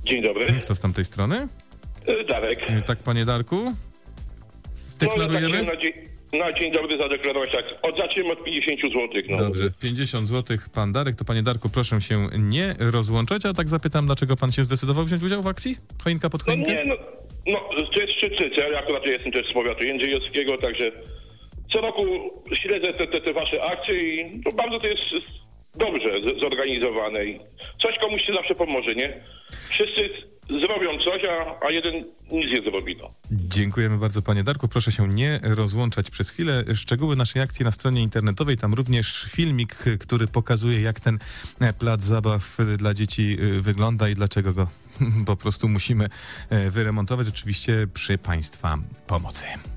Dzień dobry. Kto z tamtej strony? Darek. Tak, panie Darku? Deklarujemy? Na dzień dobry zadeklarować tak. Zaczniemy od 50 zł. No. Dobrze, 50 zł pan Darek. To panie Darku, proszę się nie rozłączać, a tak zapytam, dlaczego pan się zdecydował wziąć udział w akcji? Choinka pod choinkę? To jest Szczytnice. Ja akurat jestem też z powiatu jędrzejowskiego, także co roku śledzę te wasze akcje i bardzo to jest dobrze zorganizowane i coś komuś się zawsze pomoże, nie? Wszyscy zrobią coś, a jeden nic nie zrobi. No. Dziękujemy bardzo, panie Darku. Proszę się nie rozłączać przez chwilę. Szczegóły naszej akcji na stronie internetowej. Tam również filmik, który pokazuje, jak ten plac zabaw dla dzieci wygląda i dlaczego go po prostu musimy wyremontować. Oczywiście przy państwa pomocy.